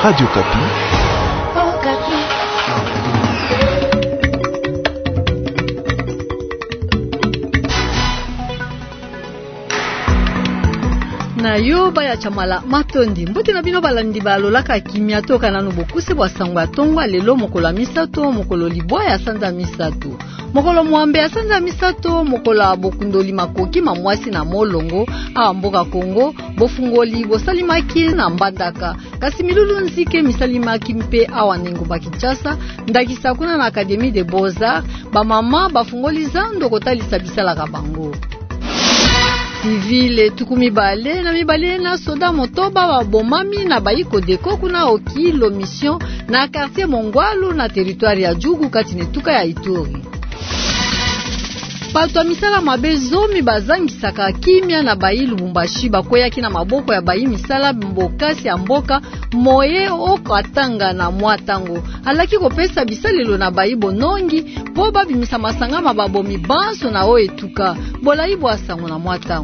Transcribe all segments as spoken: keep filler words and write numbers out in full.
Radio Kapi. Oh, Kapi. Na yoba ya chamala matondi mbuti na bino balandi balolaka kimia toka nanu bokuse bwa sangwa tongwa lelo mokolo misato mokolo libwa ya sanza misato mokolo mwambe ya sanza misato mokolo bokundoli makoki mamwasi na molongo a mboka Kongo bofungoli bosalimaki na mbandaka kasi milulu nzike misalimaki mpe awa nengo Kinshasa ndakisa kuna na Académie des Beaux-Arts ba mama bafungoli zando kotalisa bisala ka bango civile tukumi bale na mibale na soda motoba wa bomami na baiko deko kuna okilo mission na quartier Mongwalu na territoire ya Jugu kati netuka ya Ituri. Pato misala mabe zomi bazangisaka kimia na bayi Lubumbashi bakoyaki na maboko ya bayi misala mbokasi ya mboka moye oko atanga na mwatango alaki kopesa bisalelo na bayi bonongi po babimisa masanga mababomi banso na o etuka bolayi bwasango na mwatango.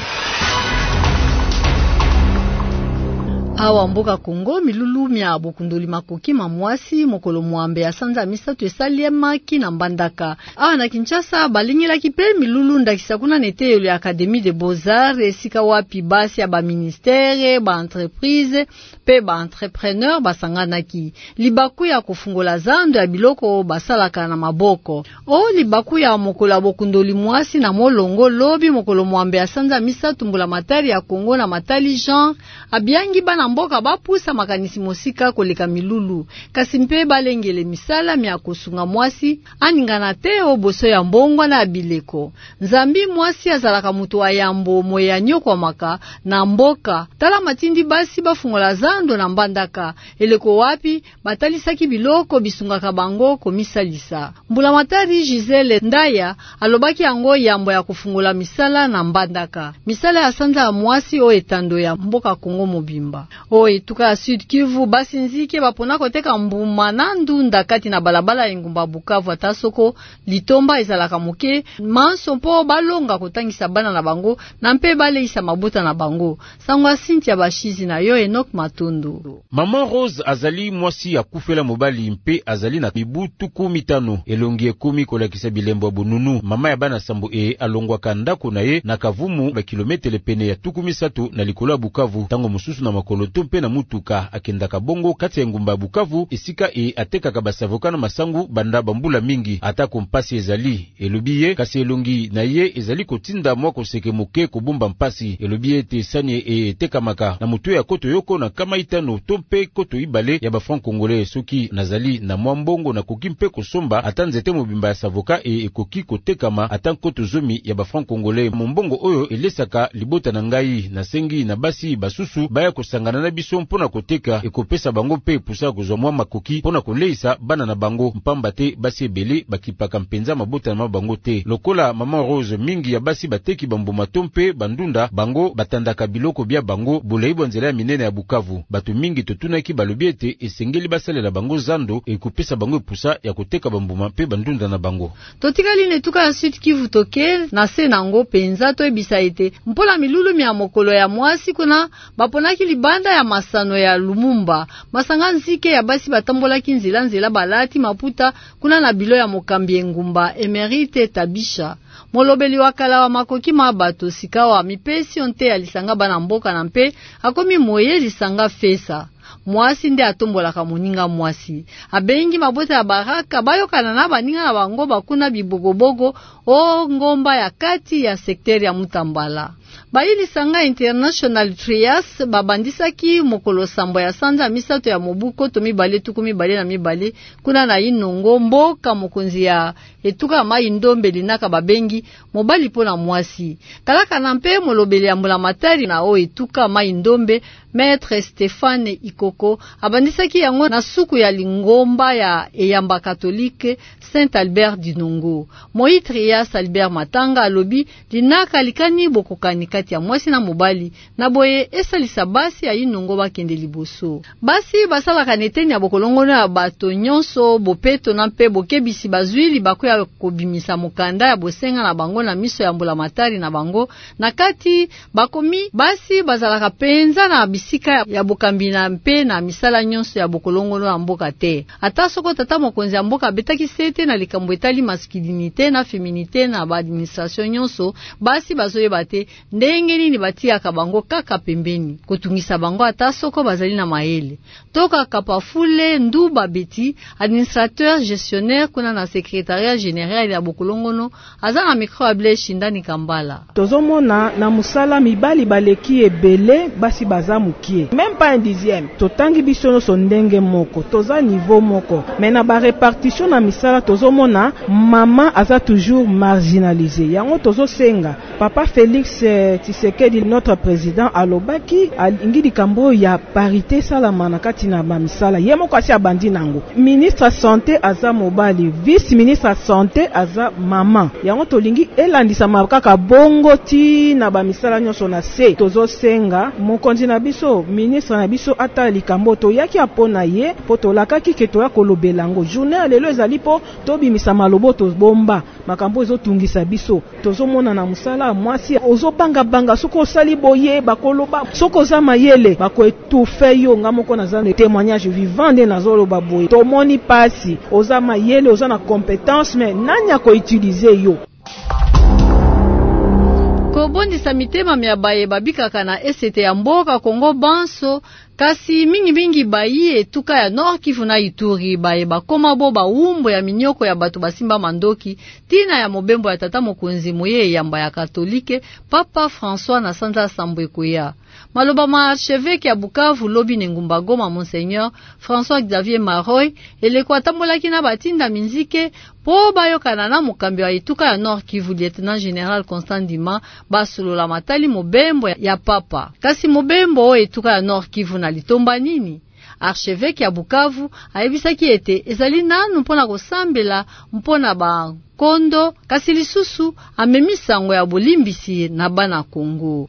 Awa mboka Kongo milulu mia bokundoli makoki mamwasi mokolo mwambe ya sanza misato esaliemaki na mbandaka. Awa na Kinshasa balingila kipe milulu ndakisa kuna neteyelo ya Académie des Beaux-Arts esika wapi basi ya ba ministère, ba entreprise, pe ba entrepreneur basanganaki. Libaku ya kufungola zando ya biloko basalaka na maboko. O libaku ya mokolo bokundoli mwasi na molongo lobi mokolo mwambe ya sanza misato mbula matari ya Kongo na matali genre abiangi bana mboka bapusa makanisi mosika koleka milulu kasi mpe balengele misala mia kosunga mwasi aningana te oboso ya mbongwa na bileko nzambi mwasi azalaka mutu wa yambo moya nyoko maka na mboka tala matindi basi bafungola zando na mbandaka eleko wapi batalisaki biloko bisungaka bango komisalisa mbula matari Giselle Ndaya alobaki yango yambo ya kufungola misala na mbandaka misala ya sanza ya mwasi o etando ya mboka Kongo mobimba. O etuka ya Sud Kivu basi nzike bapona koteka mbuma na ndunda kati na balabala engumba Bukavu atasoko litomba ezalaka moke manso mpo balonga kotangisa bana na bango na mpe baleisa mabuta na bango sangwa Cynthia Bashizi na yo Enoch Matundu. Mama Rose azali mwasi ya kufela mobali mpe azali na mibu tuku mitano elongi ekumi kolakisa bilembo bununu mama ya bana sambo e alongwa kandako na ye na Kavumu ba kilometele pene ya tuku misato na likolo Bukavu tango mususu na makolo tompe na mutuka akendaka bongo kati ya ngumba Bukavu esika e atekaka basavoka na masangu banda bambula mingi ata kompasi ezali elobiye kasi elongi na ye ezali kotinda mwa koseke moke kobumba mpasi elobiye te sanye e etekamaka na mutu ya koto yoko na kama itano tompe koto ibale ya ba franc congolais soki nazali na mwa mbongo na koki mpe kosomba ata nzete mobimba ya savoka e ekoki kotekama ata koto zomi ya ba franc congolais mbongo oyo elesaka libota na ngai na sengi na basi basusu baya kosangana na biso mpona koteka ekopesa bango pe pusa kozwa mwa makoki mpona koleisa bana na bango mpamba te basi ebele bakipaka mpenza mabota na mabango te lokola mama Rose mingi ya basi bateki bambuma tompe bandunda bango batandaka biloko bia bango boleibo nzela ya minene ya Bukavu batu mingi totunaki balobi ete esengeli basalela bango zando ekopesa bango pusa ya koteka bambuma pe bandunda na bango. Totikali netuka ya Sud Kivu toke na se nango penza to ebisa ete mpola milulu mia mokolo ya mwasi kuna baponaki libanda ya masano ya Lumumba masanga nzike ya basi batambolaki nzela nzela balati maputa kuna na bilo ya mokambi engumba Emerite Tabisha molobeli wakala wa makoki mabato sika wa mipesi onte alisanga bana mboka na mpe akomi moye lisanga fesa mwasi nde atombolaka moninga mwasi abengi mabota ya baraka bayokana na baninga na bango bakuna bibogobogo o ngomba ya kati ya sekteri ya Mutambala. Baili sanga International Trias babandisaki mokolo sambo ya sanza misato ya mobuko to mibale tuku mibale na mibale kuna na inongo mboka mokonzi ya etuka mai ndombe linaka babengi mobali pona mwasi kalaka na mpe molobeli ya mbula matari na o etuka mai ndombe Maître Stéphane Ikoko abandisaki yango na suku ya lingomba ya eyamba katolike Saint Albert Dinongo. Moi Trias Albert Matanga alobi linaka likani bokokani kati ya mwasi na mobali na boye esalisa basi ya inongo bakende liboso. Basi basalaka neteni ya bokolongono ya bato nyonso bopeto na mpe bokebisi bazwili bako ya kobimisa mokanda ya bosenga na bango na miso ya mbula matari na bango na kati bakomi basi bazalaka penza na bisika ya bokambina mpe na misala nyonso ya bokolongolo ya mboka te. Ata soko tata mokonzi ya mboka betaki sete na likambo etali masculinité na féminité na ba administration nyonso, basi bazoyeba te ndenge nini batiaka bango kaka pembeni kotungisa bango ata soko bazali na mayele. Toka Kapafule Nduba Beti, administrateur gestionnaire kuna na secrétariat général ya bokolongono, aza na micro ya Blaise Shindani Kambala. Tozomona na musala mibali baleki ebele basi baza mukie. Même pas un dixième. Totangi bisono sondenge moko, toza niveau moko. Mais na ba répartition na misala tozomona mama aza toujours marginalisé. Yango tozo senga. Papa Félix eh, Tshisekedi notre président alobaki alingi likambo ya parité salama na kati na ba misala. Ye moko asi abandi nango. Ministre santé aza mobali, vice ministre santé aza mama. Yango tolingi elandisa makaka bongo ti na ba misala nyonso na se. Tozo senga mokonzi na biso, ministre na biso ata likambo to yaki apona ye po tolakaki ke to ya kolobelango. Journée lelo ezali po tobimisa malobo to bomba. Makambo ezotungisa biso. Tozomona na musala mwasi ozopanga banga soko osali boye bakoloba soko za mayele bako etufe yo ngamoko na za témoignage vivant de nazolo baboye. Tomoni pasi oza mayele oza na compétence mais nanya ko utiliser yo. Kobondisa mitema mya baye babikaka na esete ya mboka Kongo Banso, kasi mingi mingi bayi etuka ya Nord Kivu na Ituri baye bakoma bo ba umbo ya minyoko ya batu basimba mandoki tina ya mobembo ya tata mokonzi moye yamba ya katolike Papa François na Sanza Sambwekoya. Maloba ma archevêque ya Bukavu lobi Ngumba Goma Monseigneur François Xavier Maroy eleko atambolaki na batinda minzike po bayokana na mokambi wa etuka ya Nord Kivu lieutenant général Constant Ndima basolola matali mobembo ya papa. Kasi mobembo o etuka ya Nord Kivu na litomba nini? Archevêque ya Bukavu ayebisaki ete ezali nanu mpona kosambela mpona ba kondo, kasi lisusu amemisango ya bolimbisi na bana Kongo.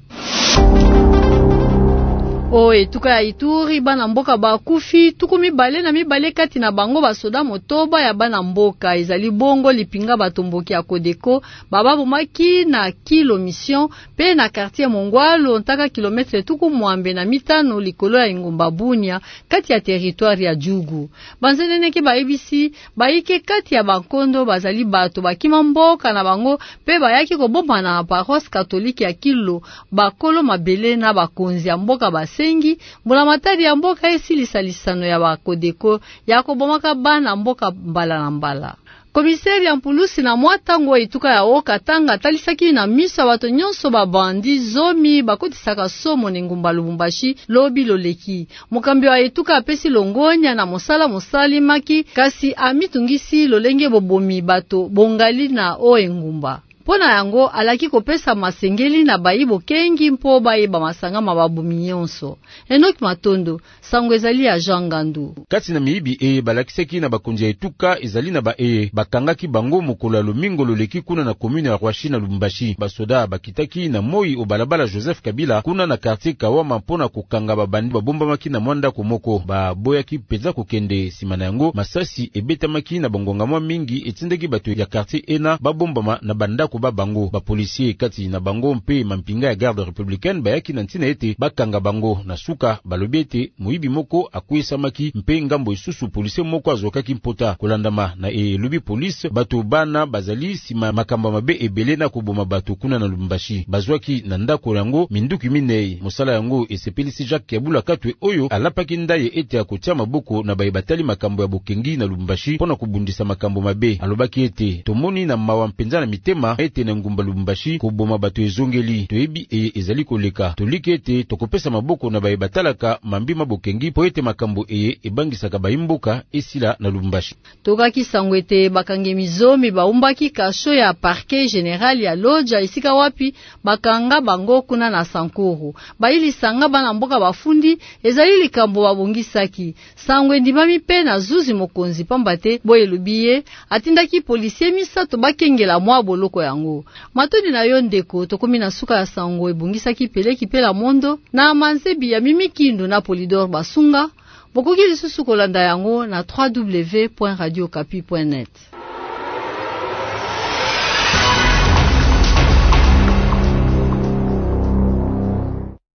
O etuka ya Ituri bana mboka bakufi tuku mibale na mibale kati na bango basoda motoba ya bana mboka ezali bongo lipinga batomboki ya Kodeko bababu maki na kilo mission pe na quartier Mongwalo ntaka kilometre tuku mwambe na mitano likolo ya Ngumba Bunia kati ya territoire ya Jugu. Banzeneneke baibisi baike kati ya bankondo bazali bato bakima mboka na bango pe bayaki kobomba na paroisse catholique ya Kilo bakolo mabele na bakonzi ya mboka base sengi mbula matari ya mboka esilisa lisano ya bakodeko ya kobomaka bana mboka mbala na mbala. Komiseri ya mpulusi na mwatango etuka ya Okatanga talisaki na misa bato nyonso babandi zomi bakotisaka somo ne Ngumba Lubumbashi lobi loleki. Mokambi wa etuka apesi longonya na mosala mosali maki kasi amitungisi lolenge bobomi bato bongali na o Ngumba. Pona yango alaki kopesa masengeli na bayibo kengi mpo bayeba masanga mababumi nyonso. Enoki Matondo, sango ezali ya Jean Gandu. Kati na miibi e balakiseki na bakonzi ya etuka ezali na ba e bakangaki bango mokolo ya lomingo loleki kuna na commune ya Rwashi na Lubumbashi. Basoda bakitaki na moi o balabala Joseph Kabila kuna na quartier Kawama mpona kokanga babandi babombamaki na mwanda komoko. Ba boyaki peza kokende simana yango masasi ebetamaki na bangonga mwa mingi etindeki bato ya quartier Ena babombama na banda kuba bango. Ba policier kati na bango mpe mampinga ya garde républicaine bayaki na ntina ete bakanga bango na suka balobi ete moyibi moko akuesamaki mpe ngambo isusu policier moko azokaki mpota kolandama na elubi police bato bana bazali sima makamba mabe ebele na koboma bato kuna na Lubumbashi bazwaki na ndako yango minduki minei. Mosala yango esepelisi Jacques Kabula Katwe oyo alapaki ndaye ete akotia maboko na bayebatali makambo ya bokengi na Lubumbashi pona kubundisa makambo mabe. Alobaki ete tomoni na mawa mpenza na mitema ete na Ngumba Lubumbashi koboma bato ezongeli toyebi e ezali koleka toliki ete tokopesa maboko na bayebatalaka mambi mabokengi po ete makambo eye ebangisaka bayimboka esila na Lubumbashi. Tokaki sangwete bakange mizomi baumbaki kasho ya parquet général ya Loja isika wapi bakanga bango kuna na Sankuru. Baili sanga bana mboka bafundi ezali likambo babongisaki. Sangwe ndimami pe na Zuzi mokonzi pambate boye lubiye atindaki policier misato bakengela mwa boloko yango. Matoni na yo ndeko tokomi na suka ya sango ebongisaki peleki pela mondo na manzebi ya Mimikindu na Polidor Basunga. Bokoki lisusu kolanda yango na w w w point radio okapi point net.